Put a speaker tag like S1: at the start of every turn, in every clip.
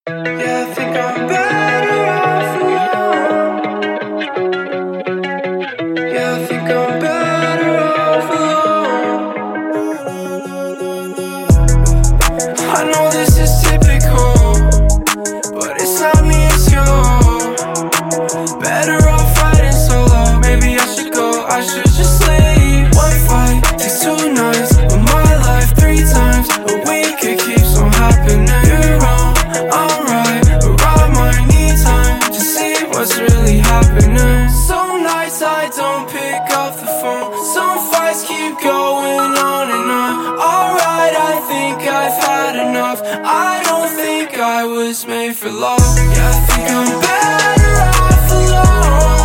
S1: Yeah, I think I'm better off alone. Yeah, I think I'm better off alone. I know this is typical, but it's not me, it's you. Better off fighting solo. Maybe I should go, I should just leave. One fight takes 2 nights of my life 3 times a week. It keeps on happening. You're wrong, I'm right, or I might need time to see what's really happening. Some nights I don't pick up the phone. Some fights keep going on and on. Alright, I think I've had enough. I don't think I was made for love. Yeah, I think I'm better off alone.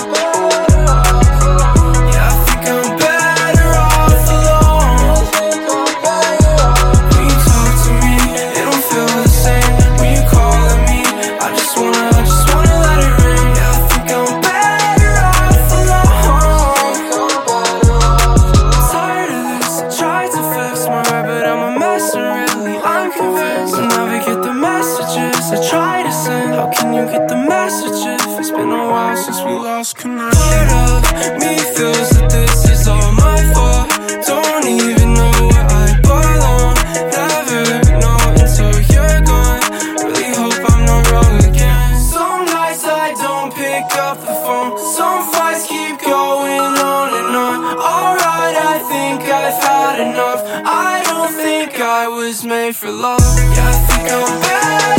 S1: Yeah, I think I'm better off alone. When you talk to me, it don't feel the same. When you call at me, I just wanna let it ring. Yeah, I think I'm better off alone. I'm tired of this. I tried to fix my rap, but I'm a mess and really I'm convinced. I'll never get the messages I try to send. How can you get the message if it's been a while since we lost connection? Part of me feels that this is all my fault. Don't even know where I belong. Never know until you're gone. Really hope I'm not wrong again. Some nights I don't pick up the phone. Some fights keep going on and on. Alright, I think I've had enough. I don't think I was made for love. Yeah, I think I'm better